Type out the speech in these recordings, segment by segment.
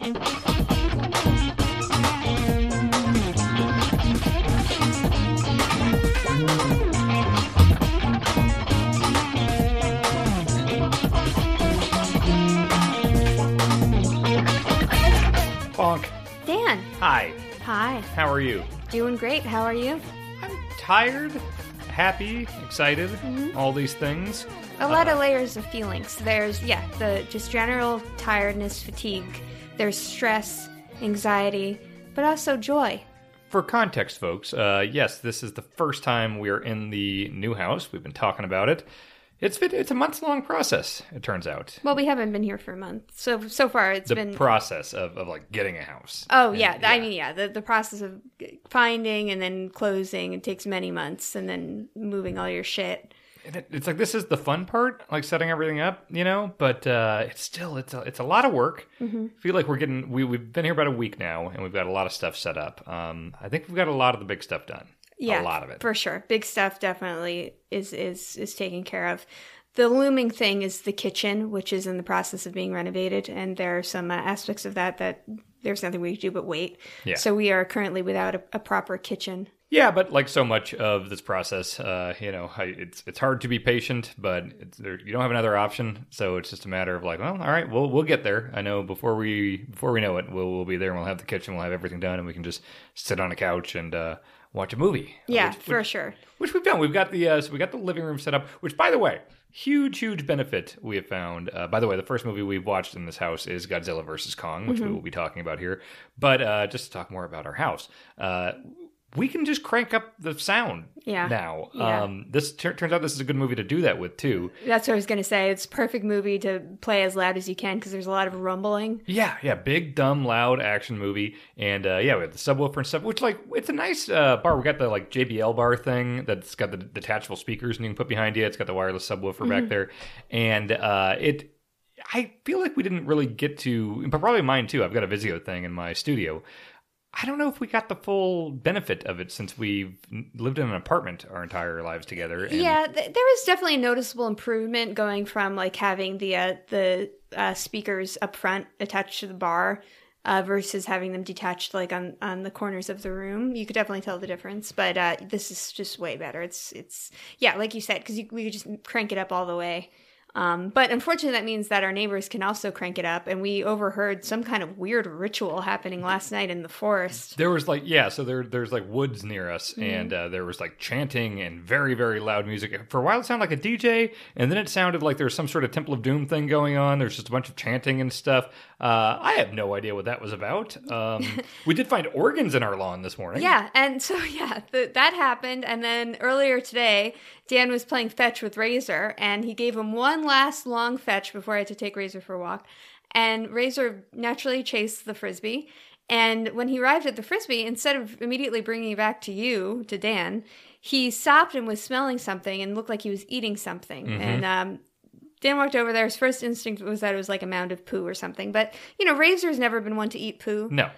Bonk. Dan. Hi. Hi. How are you? Doing great. How are you? I'm tired, happy, excited, all these things. A lot of layers of feelings. There's, the just general tiredness, fatigue. There's stress, anxiety, but also joy. For context, folks, yes, this is the first time we're in the new house. We've been talking about it. It's a months-long process, it turns out. Well, we haven't been here for a month. So far it's been... The process of like, getting a house. Oh, and, yeah. I mean, the process of finding and then closing, it takes many months, and then moving all your shit. And it's like, this is the fun part, like setting everything up, but it's a lot of work. Mm-hmm. I feel like we've been here about a week now, and we've got a lot of stuff set up. I think we've got a lot of the big stuff done. Yeah, a lot of it. For sure. Big stuff definitely is taken care of. The looming thing is the kitchen, which is in the process of being renovated, and there are some aspects of that there's nothing we can do but wait. Yeah. So we are currently without a proper kitchen. Yeah, but like so much of this process, it's hard to be patient, but you don't have another option. So it's just a matter of like, well, all right, we'll get there. I know before we know it, we'll be there and we'll have the kitchen, we'll have everything done, and we can just sit on a couch and watch a movie. Yeah, for sure. Which we've done. We've got the living room set up. Which, by the way, huge benefit we have found. By the way, the first movie we've watched in this house is Godzilla vs. Kong, which we will be talking about here. But just to talk more about our house. We can just crank up the sound now. Yeah. This turns out this is a good movie to do that with, too. That's what I was going to say. It's a perfect movie to play as loud as you can because there's a lot of rumbling. Yeah. Big, dumb, loud action movie. And we have the subwoofer and stuff, which, like, it's a nice bar. We got the, like, JBL bar thing that's got the detachable speakers and you can put behind you. It's got the wireless subwoofer back there. And I feel like we didn't really get to, but probably mine, too. I've got a Vizio thing in my studio. I don't know if we got the full benefit of it since we've lived in an apartment our entire lives together. And yeah, there was definitely a noticeable improvement going from like having the speakers up front attached to the bar versus having them detached like on the corners of the room. You could definitely tell the difference, but this is just way better. It's like you said, because we could just crank it up all the way. But unfortunately, that means that our neighbors can also crank it up, and we overheard some kind of weird ritual happening last night in the forest. There was like, so there's like woods near us, and there was like chanting and very, very loud music. For a while, it sounded like a DJ, and then it sounded like there was some sort of Temple of Doom thing going on. There's just a bunch of chanting and stuff. I have no idea what that was about. We did find organs in our lawn this morning. Yeah, and so, that happened, and then earlier today, Dan was playing fetch with Razor, and he gave him one last long fetch before I had to take Razor for a walk. And Razor naturally chased the Frisbee. And when he arrived at the Frisbee, instead of immediately bringing it back to Dan, he stopped and was smelling something and looked like he was eating something. Mm-hmm. And Dan walked over there. His first instinct was that it was like a mound of poo or something. But, Razor's never been one to eat poo. No.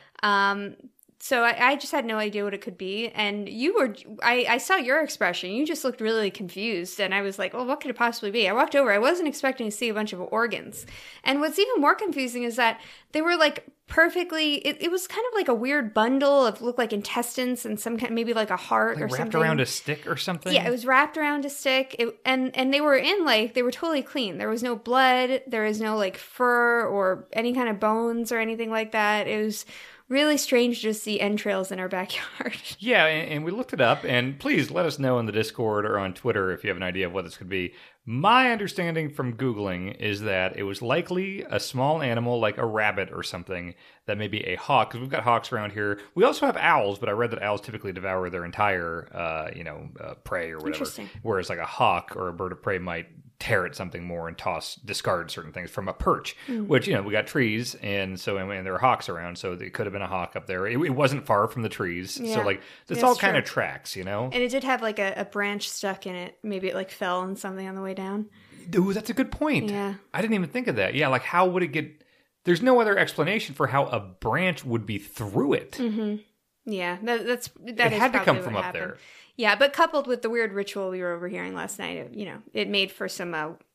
So I just had no idea what it could be. And I saw your expression. You just looked really confused. And I was like, well, what could it possibly be? I walked over. I wasn't expecting to see a bunch of organs. And what's even more confusing is that they were like perfectly, it was kind of like a weird bundle of looked like intestines and some kind, maybe like a heart or something. Wrapped around a stick or something? Yeah, it was wrapped around a stick. And they were they were totally clean. There was no blood. There was no like fur or any kind of bones or anything like that. It was really strange to see entrails in our backyard. Yeah, and we looked it up, and please let us know in the Discord or on Twitter if you have an idea of what this could be. My understanding from Googling is that it was likely a small animal like a rabbit or something that may be a hawk, because we've got hawks around here. We also have owls, but I read that owls typically devour their entire, prey or whatever. Interesting. Whereas like a hawk or a bird of prey might tear at something more and discard certain things from a perch, which, we got trees, and there are hawks around, so it could have been a hawk up there. It wasn't far from the trees, so like this all kind of tracks, And it did have like a branch stuck in it. Maybe it like fell on something on the way down. Ooh, that's a good point. Yeah. I didn't even think of that. Yeah, like how would it get... There's no other explanation for how a branch would be through it. Mm-hmm. Yeah, that it had to come from up there. Yeah, but coupled with the weird ritual we were overhearing last night, it made for some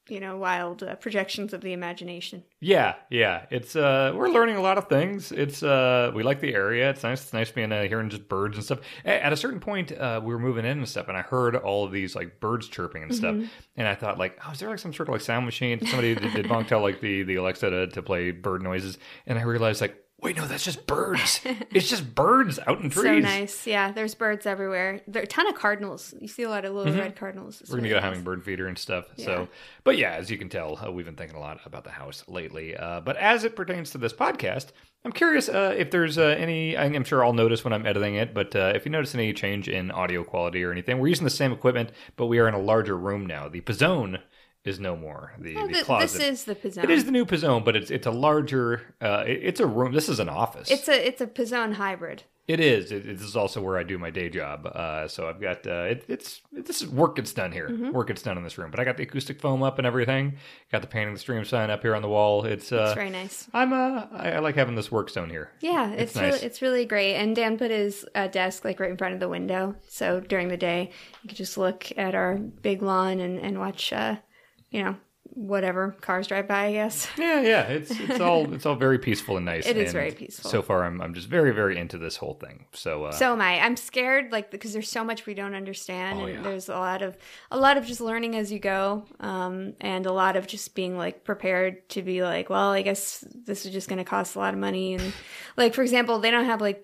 wild projections of the imagination. Yeah. It's we're learning a lot of things. It's we like the area. It's nice. It's nice being hearing just birds and stuff. At a certain point, we were moving in and stuff, and I heard all of these like birds chirping and stuff. And I thought like, oh, is there like some sort of like sound machine? Somebody did Bonk tell like the Alexa to play bird noises, and I realized like, wait, no, that's just birds. It's just birds out in trees. So nice. Yeah, there's birds everywhere. There are a ton of cardinals. You see a lot of little red cardinals. We're going to get a hummingbird feeder and stuff. Yeah. So, but yeah, as you can tell, we've been thinking a lot about the house lately. But as it pertains to this podcast, I'm curious if there's any, I'm sure I'll notice when I'm editing it, but if you notice any change in audio quality or anything, we're using the same equipment, but we are in a larger room now. The Pizzone is no more. The closet. This is the Pizzone. It is the new Pizzone, but it's a larger. It's a room. This is an office. It's a Pizzone hybrid. It is. This is also where I do my day job. So I've got this is work gets done here. Work gets done in this room. But I got the acoustic foam up and everything. Got the Painting the Stream sign up here on the wall. It's very nice. I like having this work zone here. Yeah, it's nice. It's really great. And Dan put his desk like right in front of the window, so during the day you could just look at our big lawn and watch. Whatever cars drive by, I guess. Yeah. It's all very peaceful and nice. It is very peaceful. So far, I'm just very, very into this whole thing. So am I. I'm scared, like because there's so much we don't understand, and there's a lot of just learning as you go, and a lot of just being like prepared to be like, well, I guess this is just going to cost a lot of money, and like for example, they don't have like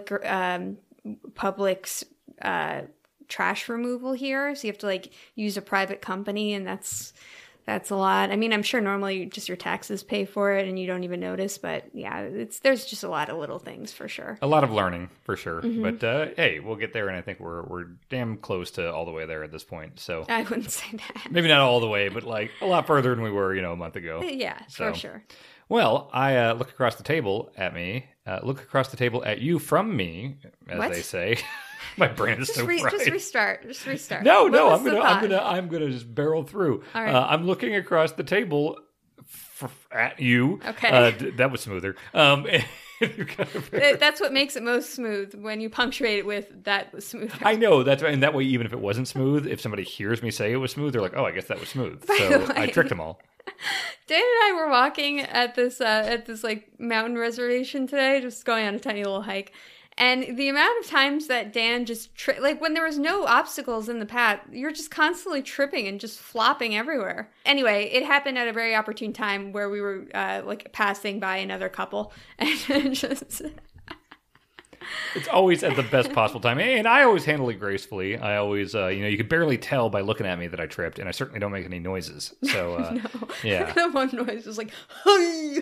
public's trash removal here, so you have to like use a private company, and that's a lot. I mean, I'm sure normally just your taxes pay for it and you don't even notice, but yeah, there's just a lot of little things for sure. A lot of learning for sure. But hey, we'll get there, and I think we're damn close to all the way there at this point. So I wouldn't say that. Maybe not all the way, but like a lot further than we were, a month ago. Yeah, for sure. Well, I look across the table at you from me, as they say. My brain is so fried. Just restart. No, I'm gonna just barrel through. All right. I'm looking across the table at you. Okay. That was smoother. That's what makes it most smooth, when you punctuate it with "that was smooth." I know, that's right. And that way, even if it wasn't smooth, if somebody hears me say it was smooth, they're like, "Oh, I guess that was smooth." So I tricked them all. Dan and I were walking at this like mountain reservation today, just going on a tiny little hike. And the amount of times that Dan just like when there was no obstacles in the path, you're just constantly tripping and just flopping everywhere. Anyway, it happened at a very opportune time where we were like passing by another couple, and just. It's always at the best possible time. And I always handle it gracefully. I always, you could barely tell by looking at me that I tripped, and I certainly don't make any noises. So, no. Yeah. The one noise was like, hey!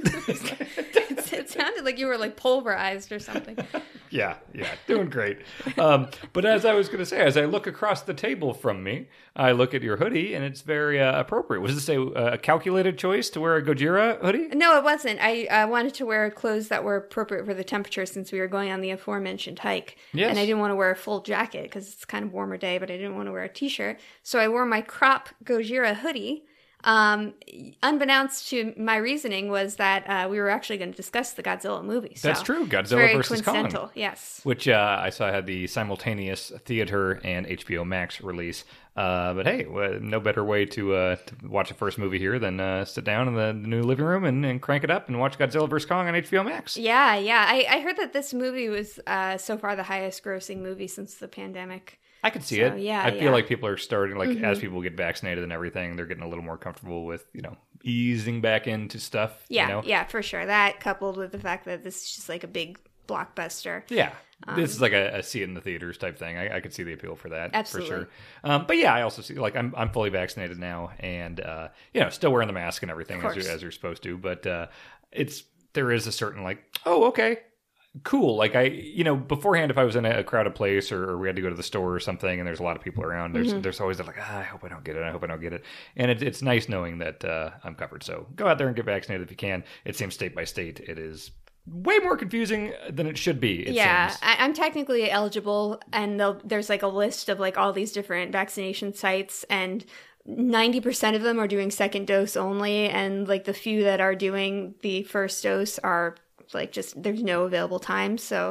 It sounded like you were like pulverized or something. Yeah, doing great. But as I was going to say, as I look across the table from me, I look at your hoodie, and it's very appropriate. Was this a calculated choice to wear a Gojira hoodie? No, it wasn't. I wanted to wear clothes that were appropriate for the temperature, since we were going on the aforementioned hike. Yes. And I didn't want to wear a full jacket because it's kind of warmer day, but I didn't want to wear a t-shirt. So I wore my crop Gojira hoodie. Unbeknownst to my reasoning was that we were actually going to discuss the Godzilla movie. So that's true. Godzilla vs. Kong. Yes. Which I saw had the simultaneous theater and HBO Max release. But hey, no better way to watch the first movie here than sit down in the new living room and crank it up and watch Godzilla vs. Kong on HBO Max. Yeah. I heard that this movie was so far the highest grossing movie since the pandemic. I could see it. Yeah, I feel like people are starting, like, as people get vaccinated and everything, they're getting a little more comfortable with, easing back into stuff. Yeah, for sure. That coupled with the fact that this is just like a big blockbuster. Yeah. This is like a see it in the theaters type thing. I could see the appeal for that. Absolutely. For sure. But yeah, I also see, like, I'm fully vaccinated now, and, still wearing the mask and everything as you're supposed to. But there is a certain, like, oh, okay. Cool. Like beforehand, if I was in a crowded place or we had to go to the store or something and there's a lot of people around, there's always like, I hope I don't get it. And it's nice knowing that I'm covered. So go out there and get vaccinated if you can. It seems state by state, it is way more confusing than it should be. It seems. I'm technically eligible, and there's like a list of like all these different vaccination sites, and 90% of them are doing second dose only. And like the few that are doing the first dose are like just there's no available time. So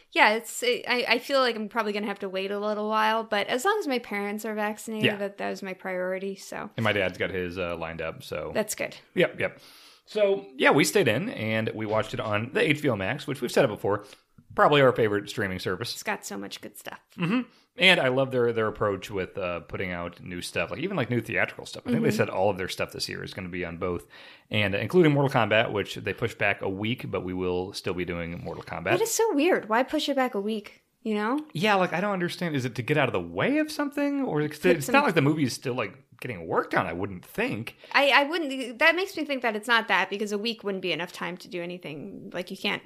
Yeah, I feel like I'm probably going to have to wait a little while, but as long as my parents are vaccinated, that was my priority. So, and my dad's got his lined up, so that's good. Yep. So yeah, we stayed in and we watched it on the HBO Max, which we've said it before, probably our favorite streaming service. It's got so much good stuff. Mm-hmm. And I love their approach with putting out new stuff, like even like new theatrical stuff. I think they said all of their stuff this year is going to be on both, and including Mortal Kombat, which they pushed back a week, but we will still be doing Mortal Kombat. That is so weird. Why push it back a week? You know? Yeah, like I don't understand. Is it to get out of the way of something, or it's not like the movie is still like getting worked on? I wouldn't think. I wouldn't. That makes me think that it's not that, because a week wouldn't be enough time to do anything. Like you can't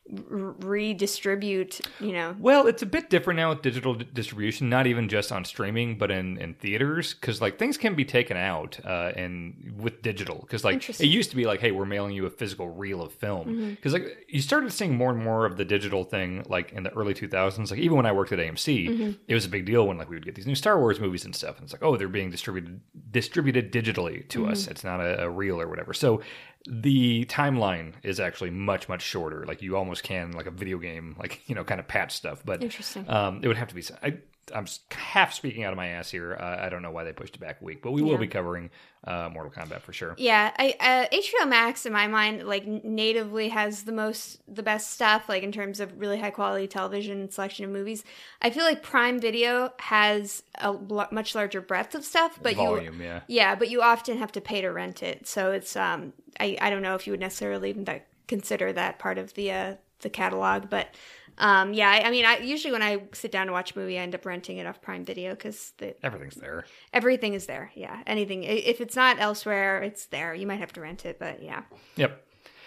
redistribute. You know. Well, it's a bit different now with digital distribution. Not even just on streaming, but in theaters, because like things can be taken out and with digital. Because like it used to be like, hey, we're mailing you a physical reel of film. Because like you started seeing more and more of the digital thing like in the early 2000s. Like even when I worked at AMC, it was a big deal when like we would get these new Star Wars movies and stuff, and it's like, oh, they're being distributed digitally to us. It's not a reel or whatever. So the timeline is actually much, much shorter. Like you almost can, like a video game, like, you know, kind of patch stuff. But interesting. It would have to be. I'm half speaking out of my ass here. I don't know why they pushed it back a week, but we will be covering Mortal Kombat for sure. Yeah, HBO Max in my mind like natively has the best stuff, like in terms of really high quality television and selection of movies. I feel like Prime Video has a much larger breadth of stuff, but volume, but you often have to pay to rent it. So it's I don't know if you would necessarily even consider that part of the catalog, but. I mean, I usually when I sit down to watch a movie, I end up renting it off Prime Video because everything's there. Everything is there. Yeah, anything. If it's not elsewhere, it's there. You might have to rent it, but yeah. Yep.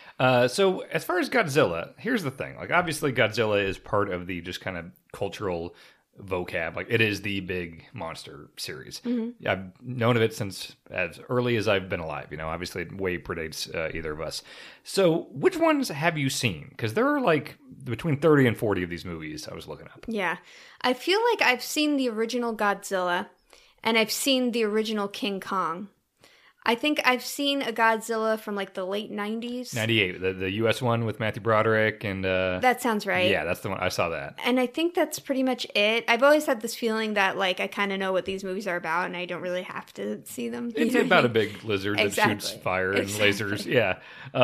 So as far as Godzilla, here's the thing. Like, obviously, Godzilla is part of the just kind of cultural vocab. Like, it is the big monster series. I've known of it since as early as I've been alive. You know, obviously it way predates either of us. So which ones have you seen? Because there are like between 30 and 40 of these movies I was looking up. Yeah. I feel like I've seen the original Godzilla and I've seen the original King Kong. I think I've seen a Godzilla from like the late 90s. 98, the US one with Matthew Broderick and... that sounds right. Yeah, that's the one. I saw that. And I think that's pretty much it. I've always had this feeling that like I kind of know what these movies are about and I don't really have to see them. It's about a big lizard that shoots fire and lasers. Yeah.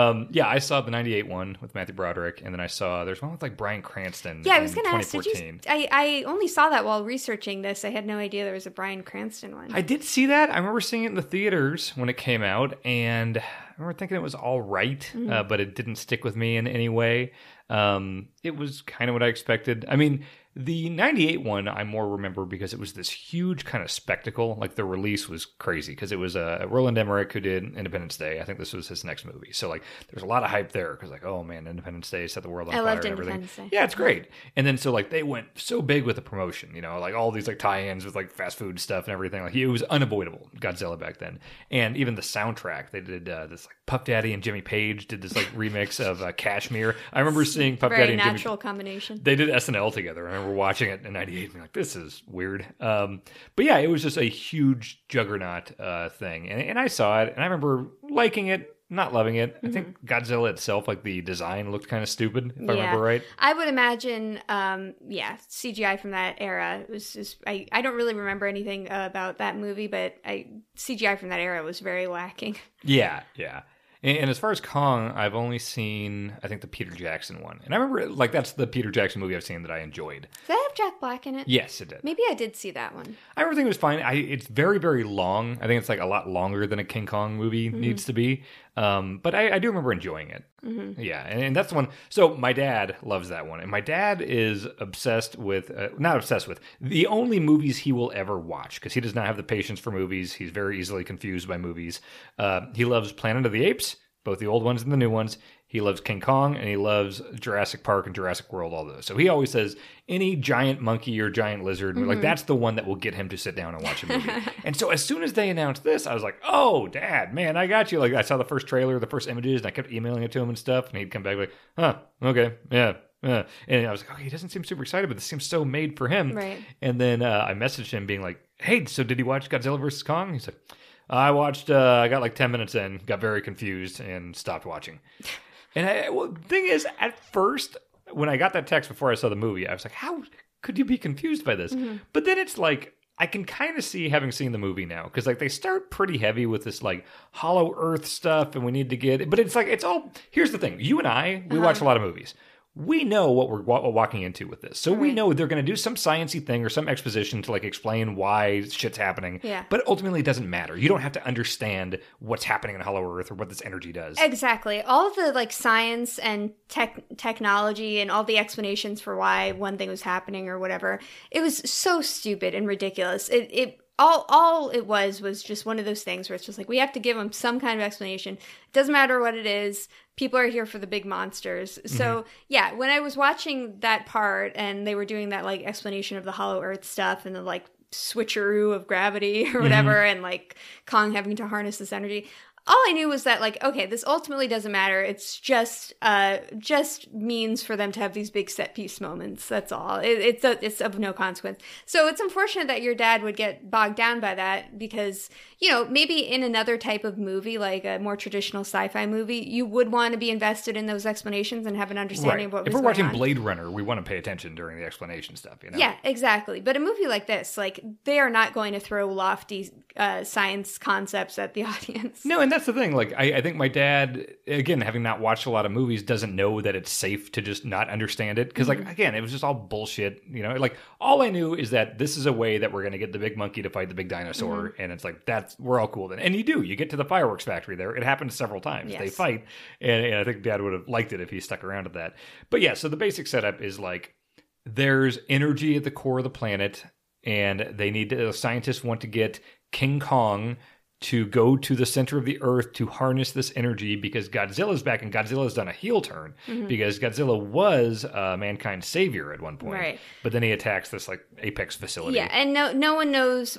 I saw the 98 one with Matthew Broderick, and then I saw there's one with like Bryan Cranston. Yeah, I was going to ask, did you... I only saw that while researching this. I had no idea there was a Bryan Cranston one. I did see that. I remember seeing it in the theaters when it came out, and I remember thinking it was all right, but it didn't stick with me in any way. It was kind of what I expected. I mean, the 98 one I more remember because it was this huge kind of spectacle. Like the release was crazy because it was Roland Emmerich who did Independence Day. I think this was his next movie. So like there's a lot of hype there because like, oh man, Independence Day set the world on fire and everything. Day. Yeah, it's great. And then so like they went so big with the promotion, you know, like all these like tie-ins with like fast food stuff and everything. Like it was unavoidable, Godzilla back then. And even the soundtrack, they did this like Puff Daddy and Jimmy Page did this like remix of Kashmir. I remember seeing Puff Daddy and Jimmy. Very natural combination. They did SNL together. I remember watching it in 98 and being like, this is weird. But yeah, it was just a huge juggernaut thing. And I saw it and I remember liking it, not loving it. I think Godzilla itself, like the design looked kind of stupid, if I remember right. I would imagine, CGI from that era. It was just, I don't really remember anything about that movie, but CGI from that era was very lacking. Yeah. And as far as Kong, I've only seen, I think, the Peter Jackson one. And I remember, like, that's the Peter Jackson movie I've seen that I enjoyed. Did that have Jack Black in it? Yes, it did. Maybe I did see that one. I remember thinking it was fine. It's very, very long. I think it's, like, a lot longer than a King Kong movie needs to be. But I do remember enjoying it. Yeah, and that's the one. So my dad loves that one. And my dad is obsessed with, not obsessed with, the only movies he will ever watch. Because he does not have the patience for movies. He's very easily confused by movies. He loves Planet of the Apes, both the old ones and the new ones. He loves King Kong, and he loves Jurassic Park and Jurassic World, all those. So he always says any giant monkey or giant lizard, like that's the one that will get him to sit down and watch a movie. And so as soon as they announced this, I was like, oh, Dad, man, I got you. Like I saw the first trailer, the first images, and I kept emailing it to him and stuff, and he'd come back like, huh, okay, yeah. And I was like, okay, he doesn't seem super excited, but this seems so made for him. Right. And then I messaged him being like, hey, so did he watch Godzilla vs. Kong? He's like, I watched, I got like 10 minutes in, got very confused, and stopped watching. And the thing is, at first, when I got that text before I saw the movie, I was like, how could you be confused by this? Mm-hmm. But then it's like, I can kind of see having seen the movie now, because like they start pretty heavy with this like Hollow Earth stuff, and we need to get, but it's like, it's all, here's the thing, you and I, we watch a lot of movies. We know what we're walking into with this. So we know they're going to do some sciencey thing or some exposition to like explain why shit's happening. Yeah. But ultimately it doesn't matter. You don't have to understand what's happening in Hollow Earth or what this energy does. Exactly. All the like science and technology and all the explanations for why one thing was happening or whatever, it was so stupid and ridiculous. All it was just one of those things where it's just like, we have to give them some kind of explanation. It doesn't matter what it is. People are here for the big monsters. So yeah, when I was watching that part and they were doing that like explanation of the Hollow Earth stuff and the like switcheroo of gravity or whatever, and like Kong having to harness this energy, all I knew was that, like, okay, this ultimately doesn't matter. It's just means for them to have these big set piece moments. That's all. It's of no consequence. So it's unfortunate that your dad would get bogged down by that, because, you know, maybe in another type of movie, like a more traditional sci-fi movie, you would want to be invested in those explanations and have an understanding of what was going on. If we're watching Blade Runner, we want to pay attention during the explanation stuff, you know? Yeah, exactly. But a movie like this, like, they are not going to throw lofty science concepts at the audience. No, and that's the thing. Like, I think my dad, again, having not watched a lot of movies, doesn't know that it's safe to just not understand it. Because, like, again, it was just all bullshit. You know, like, all I knew is that this is a way that we're going to get the big monkey to fight the big dinosaur. And it's like, we're all cool then. And you do. You get to the fireworks factory there. It happens several times. Yes. They fight. And I think Dad would have liked it if he stuck around at that. But yeah, so the basic setup is like, there's energy at the core of the planet, and scientists want to get King Kong to go to the center of the earth to harness this energy, because Godzilla's back, and Godzilla's done a heel turn, because Godzilla was mankind's savior at one point. Right. But then he attacks this like apex facility. Yeah, and no one knows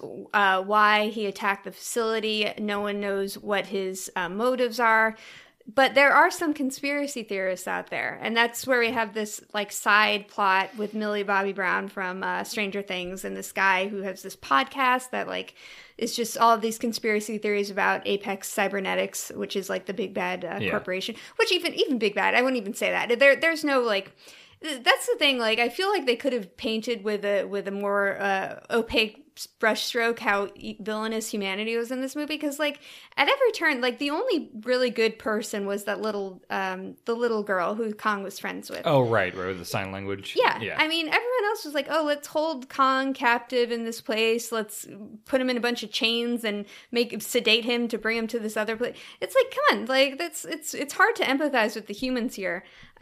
why he attacked the facility. No one knows what his motives are. But there are some conspiracy theorists out there, and that's where we have this like side plot with Millie Bobby Brown from Stranger Things, and this guy who has this podcast that like is just all of these conspiracy theories about Apex Cybernetics, which is like the big bad corporation. Which even big bad, I wouldn't even say that. There's no like. That's the thing. Like, I feel like they could have painted with a more opaque brushstroke how villainous humanity was in this movie, because like at every turn, like the only really good person was that the little girl who Kong was friends with. Oh right, with the sign language. Yeah. I mean, everyone else was like, oh, let's hold Kong captive in this place, let's put him in a bunch of chains and sedate him to bring him to this other place. It's like, come on, like it's hard to empathize with the humans here.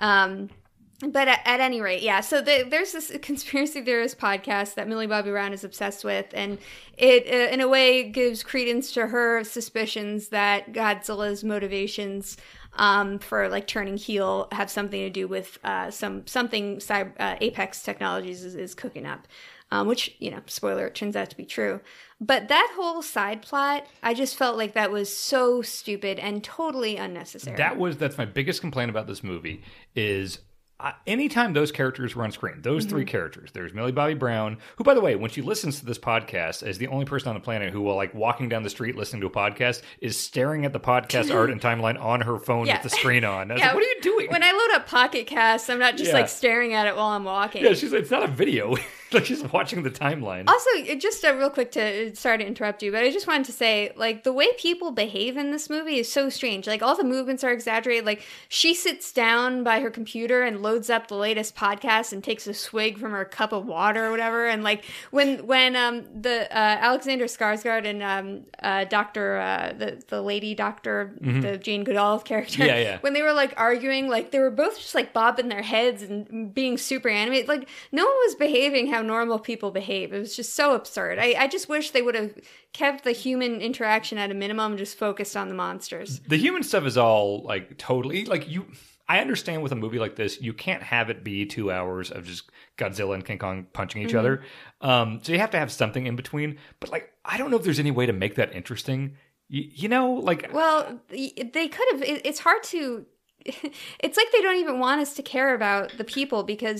But at any rate, yeah, so there's this conspiracy theorist podcast that Millie Bobby Brown is obsessed with, and it, in a way, gives credence to her suspicions that Godzilla's motivations for, like, turning heel have something to do with something Apex Technologies is cooking up, which, you know, spoiler, it turns out to be true. But that whole side plot, I just felt like that was so stupid and totally unnecessary. That's my biggest complaint about this movie is... anytime those characters were on screen, those three characters, there's Millie Bobby Brown, who, by the way, when she listens to this podcast, is the only person on the planet who, while like walking down the street listening to a podcast, is staring at the podcast art and timeline on her phone with the screen on. I was like, what are you doing? When I load up Pocket Cast, I'm not just like staring at it while I'm walking. Yeah, it's not a video. Like, she's watching the timeline. Also, just real quick, sorry to interrupt you, but I just wanted to say, like, the way people behave in this movie is so strange. Like, all the movements are exaggerated. Like, she sits down by her computer and loads up the latest podcast and takes a swig from her cup of water or whatever. And like, when the Alexander Skarsgård and the lady doctor, the Jane Goodall character, when they were like arguing, like they were both just like bobbing their heads and being super animated. Like, no one was behaving how normal people behave. It was just so absurd. I just wish they would have kept the human interaction at a minimum, just focused on the monsters. The human stuff is all like totally like I understand with a movie like this, you can't have it be 2 hours of just Godzilla and King Kong punching each other. So you have to have something in between. But like, I don't know if there's any way to make that interesting. You know, like... Well, they could have... It's hard to... It's like they don't even want us to care about the people, because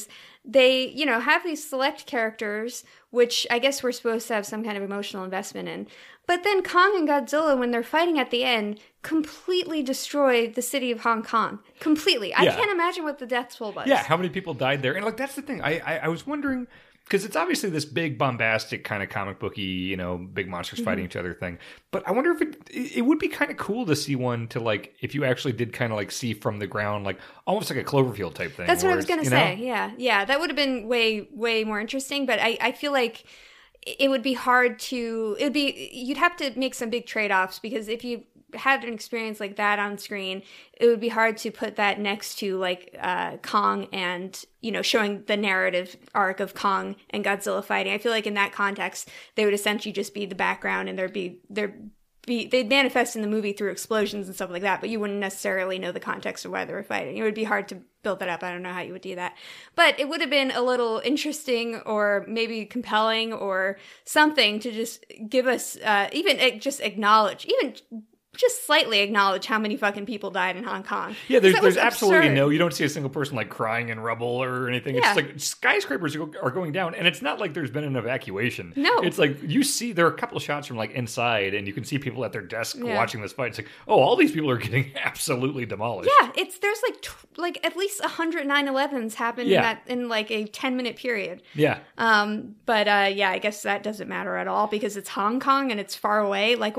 they, have these select characters, which I guess we're supposed to have some kind of emotional investment in. But then Kong and Godzilla, when they're fighting at the end, completely destroy the city of Hong Kong. Completely. I can't imagine what the death toll was. Yeah, how many people died there? And like that's the thing. I was wondering, because it's obviously this big bombastic kind of comic booky, big monsters fighting each other thing. But I wonder if it would be kind of cool to see one to like, if you actually did kind of like see from the ground, like almost like a Cloverfield type thing. That's what I was going to say. Yeah. Yeah. That would have been way, way more interesting. But I feel like it would be hard to, you'd have to make some big trade-offs, because if you had an experience like that on screen, it would be hard to put that next to like Kong and, showing the narrative arc of Kong and Godzilla fighting. I feel like in that context, they would essentially just be the background, and they'd manifest in the movie through explosions and stuff like that, but you wouldn't necessarily know the context of why they were fighting. It would be hard to build that up. I don't know how you would do that. But it would have been a little interesting, or maybe compelling, or something to just give us, even just acknowledge, even just slightly acknowledge how many fucking people died in Hong Kong. Yeah, there's absolutely you don't see a single person like crying in rubble or anything. Yeah. It's like skyscrapers are going down, and it's not like there's been an evacuation. No. It's like you see, there are a couple of shots from like inside, and you can see people at their desk watching this fight. It's like, oh, all these people are getting absolutely demolished. Yeah, there's like at least 100 9/11s happened in like a 10-minute period. Yeah. But I guess that doesn't matter at all, because it's Hong Kong and it's far away. Like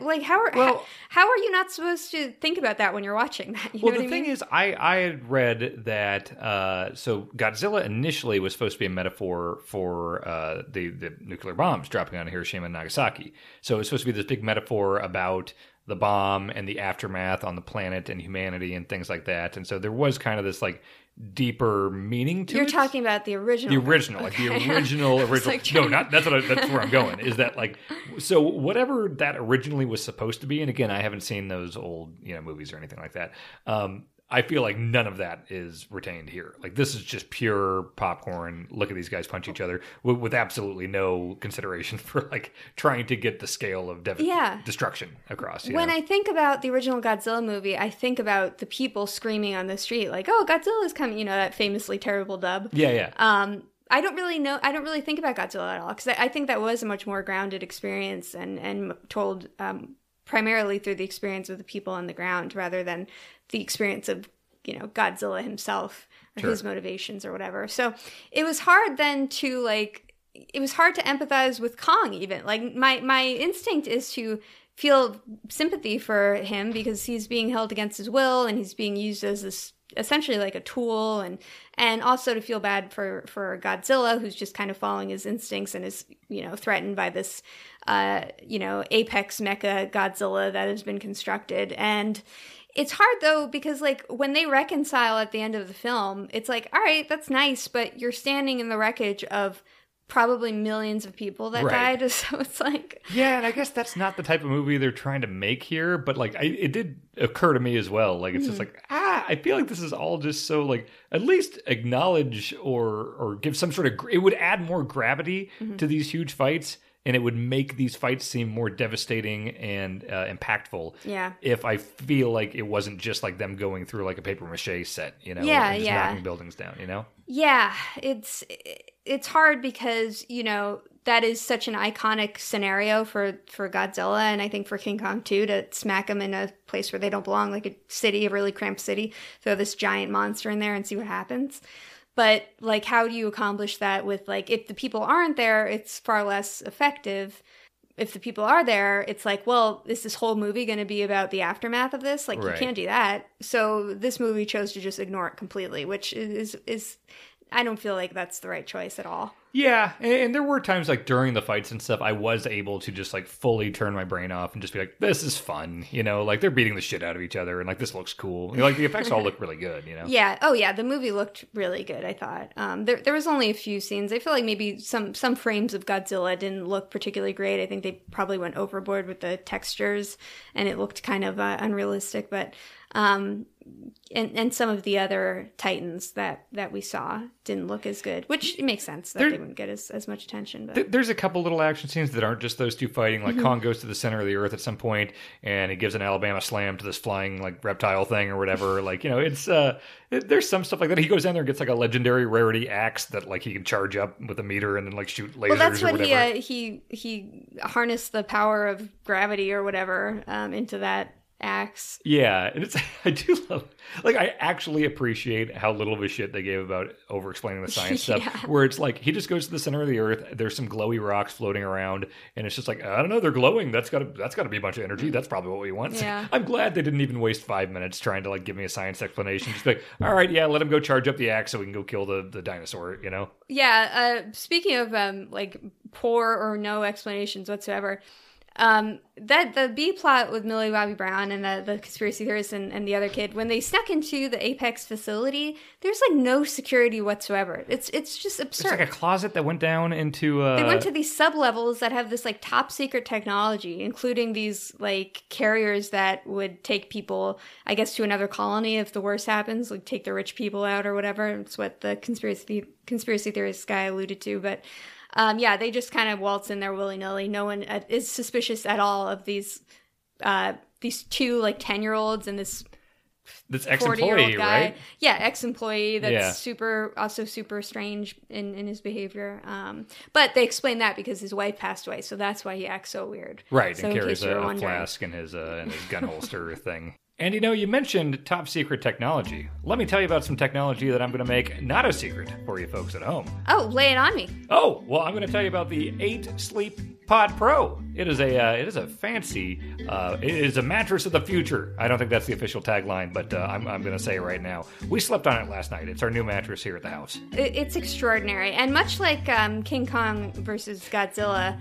how are you not supposed to think about that when you're watching that? You know what I mean? Thing is, I had read that so Godzilla initially was supposed to be a metaphor for the nuclear bombs dropping on Hiroshima and Nagasaki. So it was supposed to be this big metaphor about the bomb and the aftermath on the planet and humanity and things like that. And so there was kind of this like deeper meaning to it. You're talking about the original. The original, okay. like the original. Like no, not that's where I'm going. Is that like, so whatever that originally was supposed to be, and again, I haven't seen those old movies or anything like that. I feel like none of that is retained here. Like this is just pure popcorn. Look at these guys punch each other with absolutely no consideration for like trying to get the scale of destruction across. When I think about the original Godzilla movie, I think about the people screaming on the street like, "Oh, Godzilla's coming!" that famously terrible dub. Yeah. I don't really think about Godzilla at all, because I think that was a much more grounded experience and told primarily through the experience of the people on the ground, rather than the experience of Godzilla himself or his motivations or whatever. So it was hard then to empathize with Kong. Even like my instinct is to feel sympathy for him, because he's being held against his will and he's being used as this essentially like a tool, and also to feel bad for Godzilla, who's just kind of following his instincts and is threatened by this apex mecha Godzilla that has been constructed. And it's hard though, because like when they reconcile at the end of the film, it's like, all right, that's nice, but you're standing in the wreckage of probably millions of people that died. So it's like, yeah, and I guess that's not the type of movie they're trying to make here, but like it did occur to me as well. Like it's just like, I feel like this is all just so like, at least acknowledge or give some sort of, it would add more gravity to these huge fights. And it would make these fights seem more devastating and impactful. Yeah. If I feel like it wasn't just like them going through like a paper mache set, and just knocking buildings down, Yeah, it's hard because that is such an iconic scenario for Godzilla, and I think for King Kong too, to smack them in a place where they don't belong, like a city, a really cramped city, throw this giant monster in there and see what happens. But like, how do you accomplish that with like, if the people aren't there, it's far less effective. If the people are there, it's like, well, is this whole movie going to be about the aftermath of this? Like, you can't do that. So this movie chose to just ignore it completely, which is I don't feel like that's the right choice at all. Yeah, and there were times like during the fights and stuff, I was able to just like fully turn my brain off and just be like, this is fun, like they're beating the shit out of each other and like this looks cool. Like the effects all look really good, Yeah. Oh yeah, the movie looked really good, I thought. There was only a few scenes. I feel like maybe some frames of Godzilla didn't look particularly great. I think they probably went overboard with the textures and it looked kind of unrealistic, but and some of the other Titans that we saw didn't look as good, which makes sense that they wouldn't. wouldn't get as much attention. But There's a couple little action scenes that aren't just those two fighting. Like Kong goes to the center of the earth at some point, and he gives an Alabama slam to this flying like reptile thing or whatever. Like, it's there's some stuff like that. He goes down there and gets like a legendary rarity axe that like he can charge up with a meter and then like shoot lasers. Well, that's or what whatever. he harnessed the power of gravity or whatever into that axe. Yeah, and I do love, like, I actually appreciate how little of a shit they gave about over-explaining the science stuff, where it's like, he just goes to the center of the earth, there's some glowy rocks floating around, and it's just like, I don't know, they're glowing, that's gotta be a bunch of energy, that's probably what we want. Yeah. I'm glad they didn't even waste 5 minutes trying to, like, give me a science explanation, just like, all right, yeah, let him go charge up the axe so we can go kill the dinosaur, Yeah, speaking of, like, poor or no explanations whatsoever, that the B plot with Millie Bobby Brown and the conspiracy theorists and the other kid, when they snuck into the Apex facility, there's like no security whatsoever. It's just absurd. It's like a closet that went down into they went to these sub-levels that have this like top secret technology, including these like carriers that would take people, I guess, to another colony if the worst happens, like take the rich people out or whatever. It's what the conspiracy theorist guy alluded to, but yeah, they just kind of waltz in there willy-nilly. No one is suspicious at all of these two like 10-year-olds and this ex-employee, guy. right? Yeah, ex-employee that's Yeah. super strange in his behavior. But they explain that because his wife passed away, so that's why he acts so weird. Right, So and in carries case you were a wondering. flask in his gun holster thing. And you mentioned top secret technology. Let me tell you about some technology that I'm going to make not a secret for you folks at home. Oh, lay it on me. Oh, well, I'm going to tell you about the 8 Sleep Pod Pro. It is a fancy, it is a mattress of the future. I don't think that's the official tagline, but I'm going to say it right now. We slept on it last night. It's our new mattress here at the house. It's extraordinary. And much like King Kong versus Godzilla,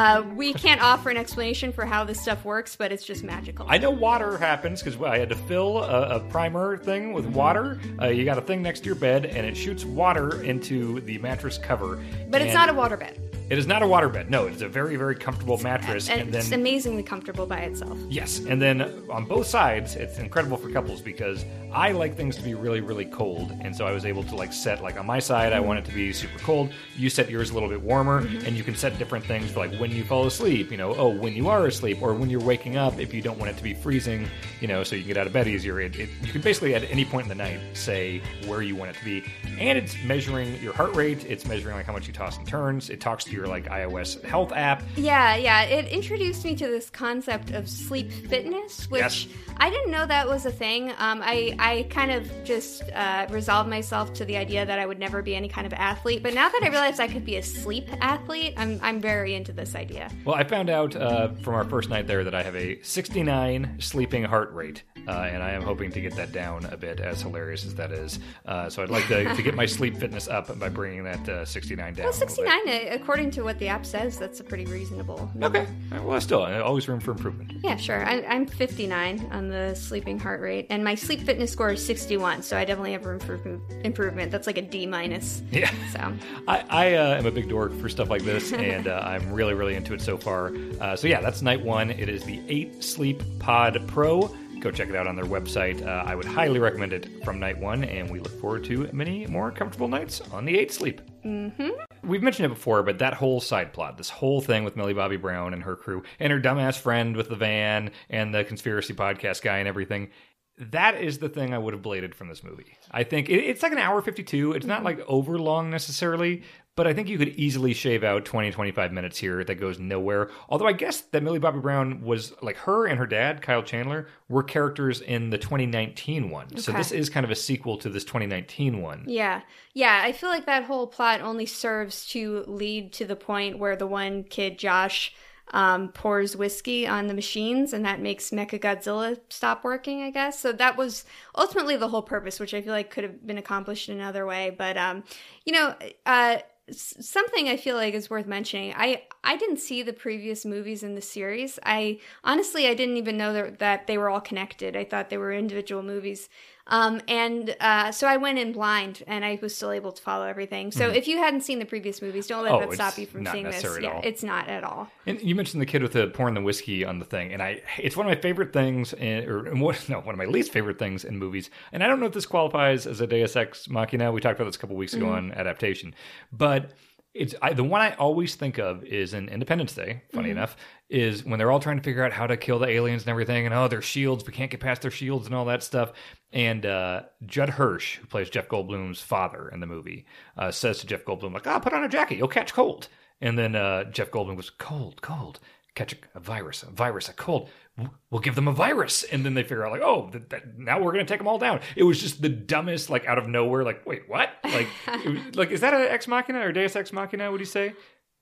we can't offer an explanation for how this stuff works, but it's just magical. I know water happens because I had to fill a primer thing with water. You got a thing next to your bed, and it shoots water into the mattress cover. But it's not a waterbed. It is not a waterbed. No, it's a very, very comfortable mattress. And it's amazingly comfortable by itself. Yes, and then on both sides, it's incredible for couples because I like things to be really, really cold, and so I was able to like set, like on my side, I want it to be super cold. You set yours a little bit warmer, and you can set different things for like when you fall asleep, when you are asleep, or when you're waking up if you don't want it to be freezing, so you can get out of bed easier. You can basically at any point in the night say where you want it to be, and it's measuring your heart rate, it's measuring like how much you toss and turns, it talks to your like iOS health app. Yeah, it introduced me to this concept of sleep fitness, which Yes. I didn't know that was a thing. I kind of just resolved myself to the idea that I would never be any kind of athlete, but now that I realize I could be a sleep athlete, I'm very into this idea. Well, I found out from our first night there that I have a 69 sleeping heart rate, and I am hoping to get that down a bit, as hilarious as that is. So I'd like to get my sleep fitness up by bringing that 69 down. Well, a little bit. 69, according to what the app says, that's a pretty reasonable number. Okay. All right, well, still, always room for improvement. Yeah, sure. I'm 59 on the sleeping heart rate, and my sleep fitness score is 61, so I definitely have room for improvement. That's like a D minus. Yeah. So I am a big dork for stuff like this, and I'm really, really into it so far. So yeah, that's night one. It is the 8 Sleep Pod Pro. Go check it out on their website. I would highly recommend it from night one, and we look forward to many more comfortable nights on the 8 Sleep. Mm-hmm. We've mentioned it before, but that whole side plot, this whole thing with Millie Bobby Brown and her crew, and her dumbass friend with the van, and the conspiracy podcast guy and everything, that is the thing I would have bladed from this movie. I think it's like an hour 52. It's not like over long necessarily, but I think you could easily shave out 20, 25 minutes here that goes nowhere. Although I guess that Millie Bobby Brown was, like, her and her dad, Kyle Chandler, were characters in the 2019 one. Okay. So this is kind of a sequel to this 2019 one. Yeah. I feel like that whole plot only serves to lead to the point where the one kid, Josh, pours whiskey on the machines, and that makes Mechagodzilla stop working, I guess. So that was ultimately the whole purpose, which I feel like could have been accomplished in another way. But, something I feel like is worth mentioning. I didn't see the previous movies in the series. I didn't even know that they were all connected. I thought they were individual movies. So I went in blind, and I was still able to follow everything. So if you hadn't seen the previous movies, don't let that stop you from seeing this. Yeah, it's not at all. And you mentioned the kid with the pouring the whiskey on the thing, and it's one of my favorite things, one of my least favorite things in movies. And I don't know if this qualifies as a Deus Ex Machina. We talked about this a couple weeks ago on adaptation, but The one I always think of is in Independence Day, funny enough, is when they're all trying to figure out how to kill the aliens and everything, and their shields, we can't get past their shields and all that stuff. And Judd Hirsch, who plays Jeff Goldblum's father in the movie, says to Jeff Goldblum, like, put on a jacket, you'll catch cold. And then Jeff Goldblum goes, cold, catch a virus, a cold. We'll give them a virus. And then they figure out, like, now we're going to take them all down. It was just the dumbest, like, out of nowhere, like, wait, what? Like, is that an Ex Machina or Deus Ex Machina, would you say?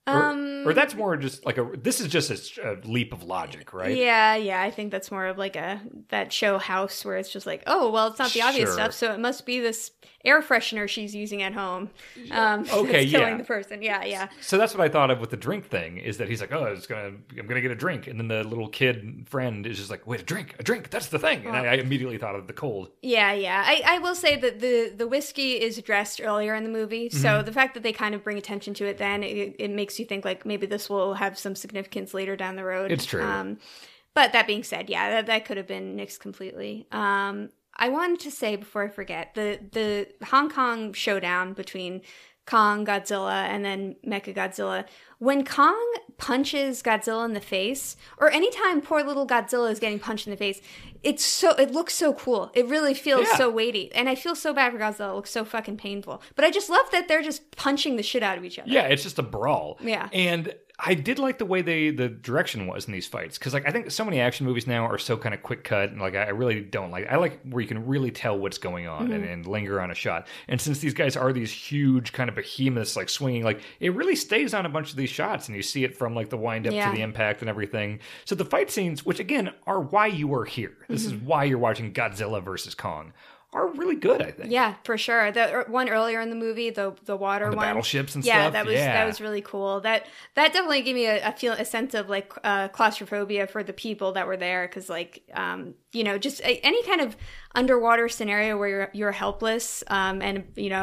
Or that's more just like this is just a leap of logic, right? Yeah. I think that's more of like that show House where it's just like, it's not the obvious stuff, so it must be this air freshener she's using at home. Okay, killing the person. Yeah. So that's what I thought of with the drink thing, is that he's like, I'm gonna get a drink, and then the little kid friend is just like, wait, a drink, that's the thing, and I immediately thought of the cold. Yeah. I will say that the whiskey is addressed earlier in the movie, so the fact that they kind of bring attention to it then, it makes you think like maybe this will have some significance later down the road. It's true. But that being said, yeah, that could have been nixed completely. I wanted to say before I forget, the Hong Kong showdown between Kong, Godzilla, and then Mechagodzilla. When Kong punches Godzilla in the face, or anytime poor little Godzilla is getting punched in the face, it looks so cool. It really feels so weighty. And I feel so bad for Godzilla. It looks so fucking painful. But I just love that they're just punching the shit out of each other. Yeah, it's just a brawl. Yeah. And I did like the way the direction was in these fights, because like I think so many action movies now are so kind of quick cut, and like I really don't like. I like where you can really tell what's going on and linger on a shot. And since these guys are these huge kind of behemoths, like swinging, like it really stays on a bunch of these shots, and you see it from like the wind up to the impact and everything. So the fight scenes, which again are why you are here. This is why you're watching Godzilla versus Kong, are really good, I think. Yeah, for sure. The one earlier in the movie, the water one, battleships and stuff. That was really cool. That definitely gave me a sense of like claustrophobia for the people that were there, because like just any kind of underwater scenario where you're helpless and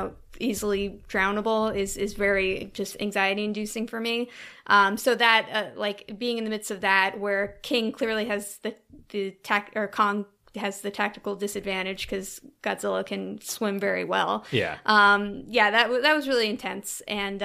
easily drownable is very just anxiety inducing for me. So that like being in the midst of that, where King clearly has Kong has the tactical disadvantage because Godzilla can swim very well. Yeah. That was really intense. And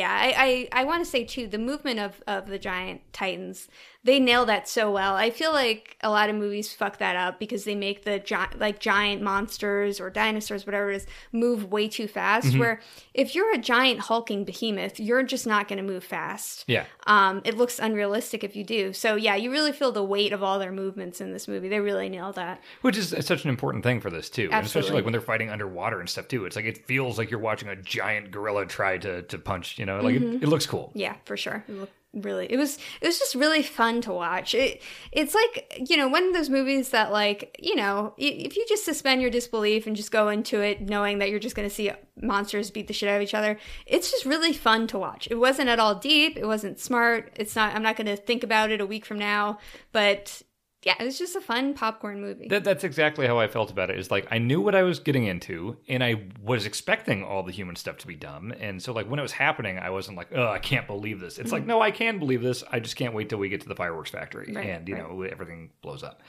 I want to say too, the movement of the giant titans, they nail that so well. I feel like a lot of movies fuck that up because they make the giant monsters or dinosaurs, whatever it is, move way too fast. Where if you're a giant hulking behemoth, you're just not going to move fast. Yeah. It looks unrealistic if you do. So yeah, you really feel the weight of all their movements in this movie. They really nailed that. Which is such an important thing for this too. Absolutely. And especially like when they're fighting underwater and stuff too. It's like it feels like you're watching a giant gorilla try to punch, like it looks cool. Yeah, for sure. It was just really fun to watch. It's like, one of those movies that like, if you just suspend your disbelief and just go into it knowing that you're just going to see monsters beat the shit out of each other, it's just really fun to watch. It wasn't at all deep. It wasn't smart. I'm not going to think about it a week from now, but yeah, it was just a fun popcorn movie. That's exactly how I felt about it. Is like I knew what I was getting into, and I was expecting all the human stuff to be dumb. And so, like when it was happening, I wasn't like, "Oh, I can't believe this." It's like, no, I can believe this. I just can't wait till we get to the fireworks factory, and everything blows up.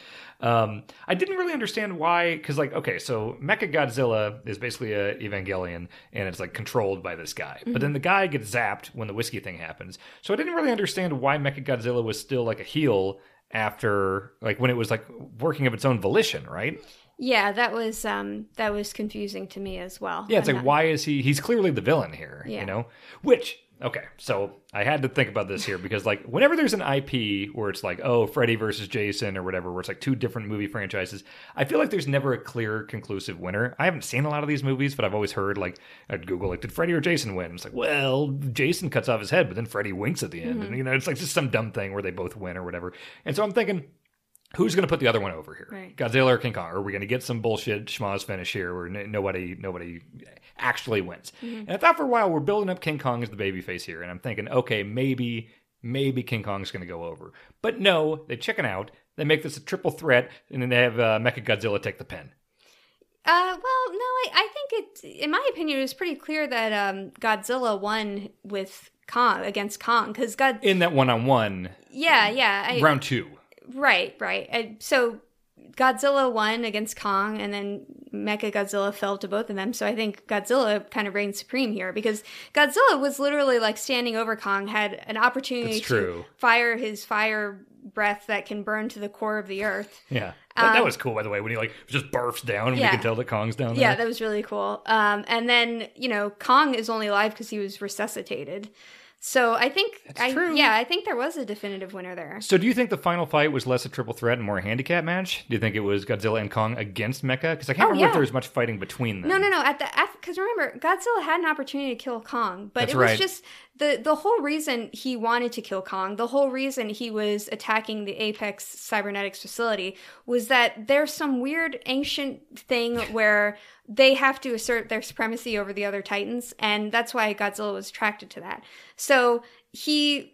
I didn't really understand why, because like, okay, so Mechagodzilla is basically a Evangelion, and it's like controlled by this guy. But then the guy gets zapped when the whiskey thing happens. So I didn't really understand why Mechagodzilla was still like a heel after, like, when it was like working of its own volition, right? Yeah, that was confusing to me as well. Yeah, it's like, why is he's clearly the villain here, Which, okay, so I had to think about this here because, like, whenever there's an IP where it's like, oh, Freddy versus Jason or whatever, where it's like two different movie franchises, I feel like there's never a clear, conclusive winner. I haven't seen a lot of these movies, but I've always heard, like, at Google, like, did Freddy or Jason win? It's like, well, Jason cuts off his head, but then Freddy winks at the end. And, it's like just some dumb thing where they both win or whatever. And so I'm thinking, who's going to put the other one over here? Right. Godzilla or King Kong? Or are we going to get some bullshit schmoz finish here where nobody actually wins? And I thought for a while we're building up King Kong as the babyface here, and I'm thinking, okay, maybe King Kong's going to go over. But no, they chicken out. They make this a triple threat, and then they have Mechagodzilla take the pen. Well, no, I think in my opinion, it was pretty clear that Godzilla won with Kong against Kong because in that one-on-one. Yeah, round 2. Right. So Godzilla won against Kong, and then Mecha Godzilla fell to both of them. So I think Godzilla kind of reigned supreme here, because Godzilla was literally like standing over Kong, had an opportunity to fire his fire breath that can burn to the core of the earth. Yeah. That was cool, by the way, when he like just barfs down and you can tell that Kong's down there. Yeah, that was really cool. And then, Kong is only alive because he was resuscitated. So I think I think there was a definitive winner there. So do you think the final fight was less a triple threat and more a handicap match? Do you think it was Godzilla and Kong against Mecha? Because I can't remember if there was much fighting between them. No. Because remember, Godzilla had an opportunity to kill Kong, but was just the whole reason he wanted to kill Kong, the whole reason he was attacking the Apex Cybernetics facility was that there's some weird ancient thing where they have to assert their supremacy over the other Titans, and that's why Godzilla was attracted to that. So he,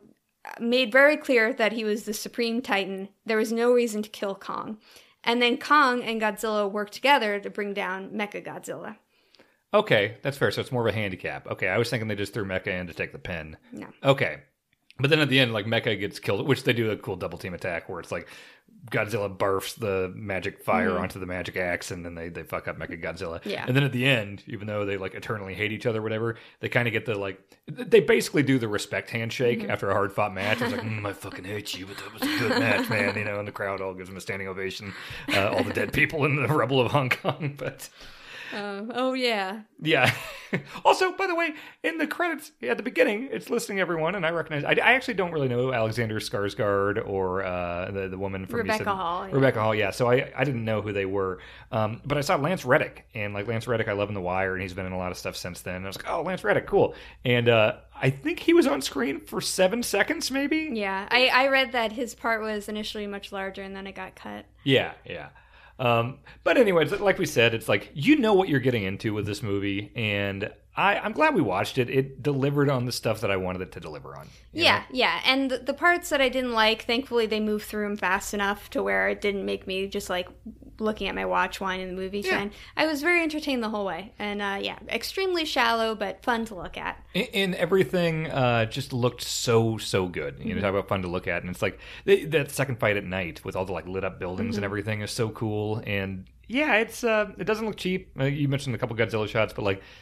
made very clear that he was the supreme Titan. There was no reason to kill Kong. And then Kong and Godzilla worked together to bring down Mecha Godzilla. Okay, that's fair. So it's more of a handicap. Okay, I was thinking they just threw Mecha in to take the pin. No. Okay. But then at the end, like, Mecha gets killed, which they do a cool double team attack where it's like Godzilla barfs the magic fire onto the magic axe, and then they fuck up Mecha Godzilla. Yeah. And then at the end, even though they like eternally hate each other or whatever, they kind of get the like, they basically do the respect handshake after a hard fought match. It's like, I fucking hate you, but that was a good match, man. And the crowd all gives them a standing ovation. All the dead people in the rubble of Hong Kong, but... oh, yeah. Yeah. Also, by the way, in the credits at the beginning, it's listing everyone, and I recognize... I actually don't really know Alexander Skarsgård or the woman from... Rebecca Hall. Yeah. Rebecca Hall, yeah. So I didn't know who they were. But I saw Lance Reddick, and like Lance Reddick I love in The Wire, and he's been in a lot of stuff since then. And I was like, oh, Lance Reddick, cool. And I think he was on screen for 7 seconds, maybe? Yeah. I read that his part was initially much larger, and then it got cut. Yeah. But anyways, like we said, it's like, you know what you're getting into with this movie, and I'm glad we watched it. It delivered on the stuff that I wanted it to deliver on. Yeah. And the parts that I didn't like, thankfully they moved through them fast enough to where it didn't make me just like looking at my watch whining the movie. Yeah. I was very entertained the whole way. And extremely shallow, but fun to look at. And everything just looked so good. Talk about fun to look at. And it's like that second fight at night with all the like lit up buildings and everything is so cool. And yeah, it doesn't look cheap. You mentioned a couple Godzilla shots, but like,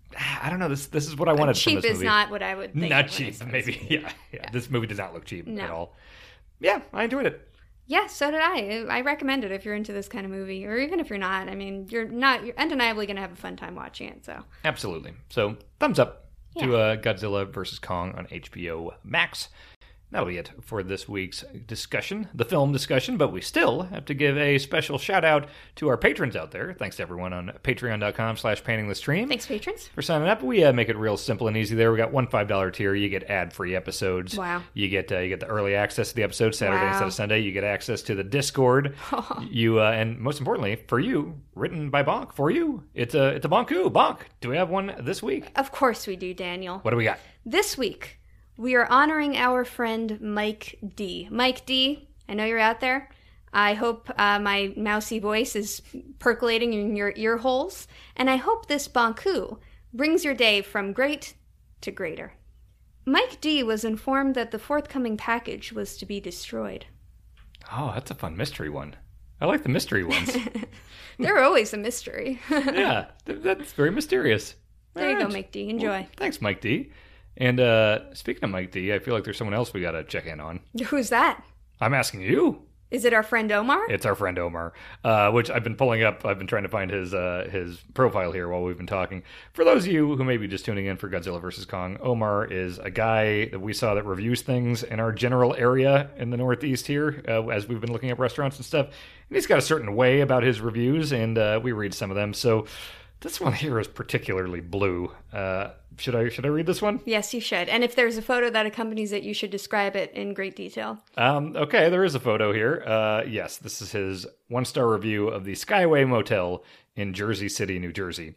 I don't know. This is what I wanted from this movie. Cheap is not what I would think. Not cheap, maybe. Yeah. This movie does not look cheap at all. Yeah, I enjoyed it. Yeah, so did I. I recommend it if you're into this kind of movie, or even if you're not. I mean, you're undeniably going to have a fun time watching it. So absolutely. So thumbs up to Godzilla vs. Kong on HBO Max. That'll be it for this week's discussion, the film discussion, but we still have to give a special shout out to our patrons out there. Thanks to everyone on patreon.com/paintingthestream. Thanks, patrons. For signing up. We make it real simple and easy there. We got one $5 tier. You get ad-free episodes. Wow. You get the early access to the episode Saturday instead of Sunday. You get access to the Discord. You and most importantly, for you, written by Bonk, for you, it's a Bonku. Bonk, do we have one this week? Of course we do, Daniel. What do we got? This week, we are honoring our friend Mike D. Mike D, I know you're out there. I hope my mousy voice is percolating in your ear holes. And I hope this Bonku brings your day from great to greater. Mike D was informed that the forthcoming package was to be destroyed. Oh, that's a fun mystery one. I like the mystery ones. They're always a mystery. Yeah, that's very mysterious. There you go, Mike D. Enjoy. Well, thanks, Mike D. And speaking of Mike D, I feel like there's someone else we got to check in on. Who's that? I'm asking you. Is it our friend Omar? It's our friend Omar, which I've been pulling up. I've been trying to find his profile here while we've been talking. For those of you who may be just tuning in for Godzilla vs. Kong, Omar is a guy that we saw that reviews things in our general area in the Northeast here, as we've been looking at restaurants and stuff. And he's got a certain way about his reviews, and we read some of them. So this one here is particularly blue. Should I read this one? Yes, you should. And if there's a photo that accompanies it, you should describe it in great detail. Okay, there is a photo here. Yes, this is his 1-star review of the Skyway Motel in Jersey City, New Jersey.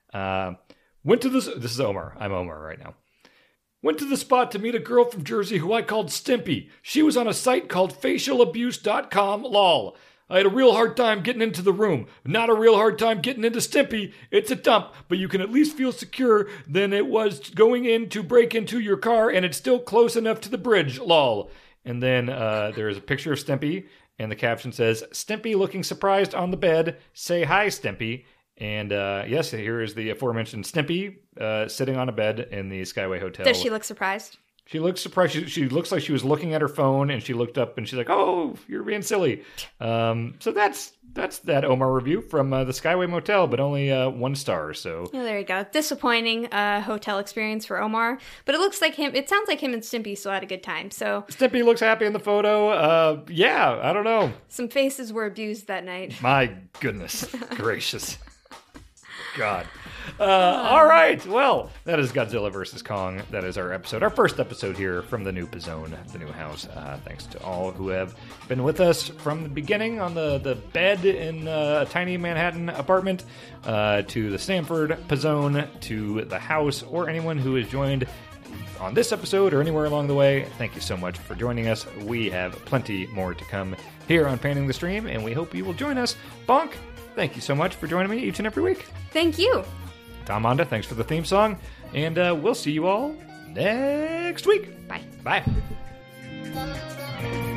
This is Omar. I'm Omar right now. Went to the spot to meet a girl from Jersey who I called Stimpy. She was on a site called facialabuse.com, lol. I had a real hard time getting into the room. Not a real hard time getting into Stimpy. It's a dump, but you can at least feel secure than it was going in to break into your car, and it's still close enough to the bridge, lol. And then there's a picture of Stimpy, And the caption says, Stimpy looking surprised on the bed. Say hi, Stimpy. And yes, here is the aforementioned Stimpy sitting on a bed in the Skyway Hotel. Does she look surprised? She looks surprised. She looks like she was looking at her phone, and she looked up, and she's like, "Oh, you're being silly." So that's that Omar review from the Skyway Motel, but only 1 star. So yeah, there you go. Disappointing hotel experience for Omar, but it looks like him. It sounds like him and Stimpy still had a good time. So Stimpy looks happy in the photo. Yeah, I don't know. Some faces were abused that night. My goodness gracious, God. All right. Well, that is Godzilla vs. Kong. That is our episode, our first episode here from the new Pizzone, the new house. Thanks to all who have been with us from the beginning on the bed in a tiny Manhattan apartment, to the Stanford Pizzone, to the house, or anyone who has joined on this episode or anywhere along the way. Thank you so much for joining us. We have plenty more to come here on Painting the Stream, and we hope you will join us. Bonk, thank you so much for joining me each and every week. Thank you. Tom Honda, thanks for the theme song, and we'll see you all next week. Bye. Bye.